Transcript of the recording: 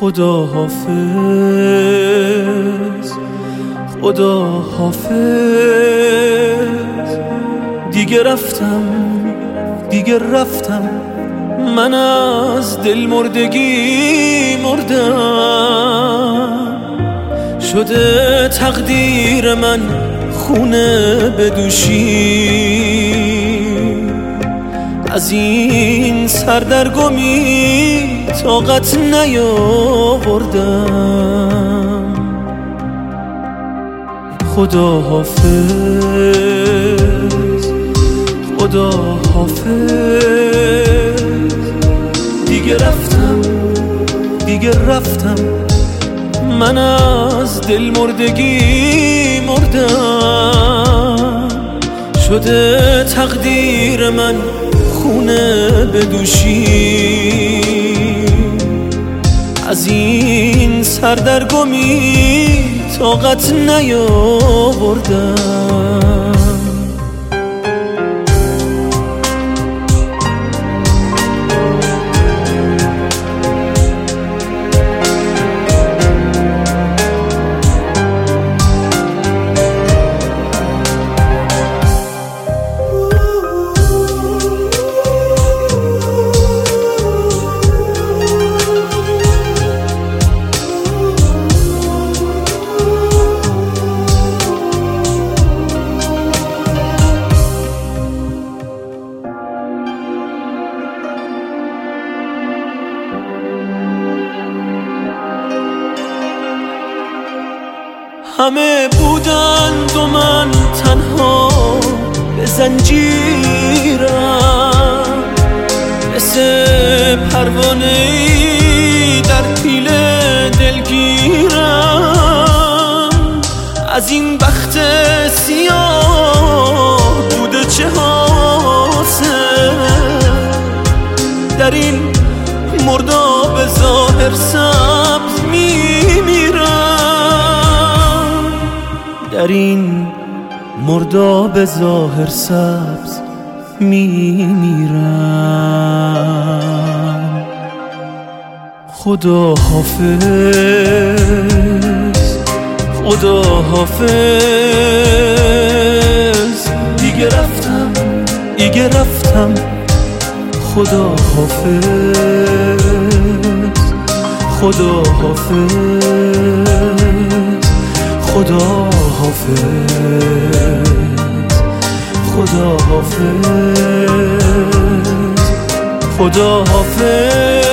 خدا حافظ، خدا حافظ. دیگه رفتم من از دل مردگی مردم. شده تقدیر من خونه بدوشی، از این سردرگمی طاقت نیاوردم. خدا حافظ، خدا حافظ. دیگه رفتم من از دل مردگی مردم. شده تقدیر من خونه بدوشی، از این سردرگمی طاقت نیاوردم. همه بودند و من تنها به زنجیرم، مثل پروانه‌ای در پیل دلگیرم. از این بخت سیاه بوده چه حاصل، در این مرداب ظاهر سبز میمیرم، در این مرداب ظاهر سبز میمیرم. خدا حافظ، خدا حافظ. دیگه رفتم خدا حافظ، خدا حافظ. خدا حافظ، خدا حافظ، خدا حافظ.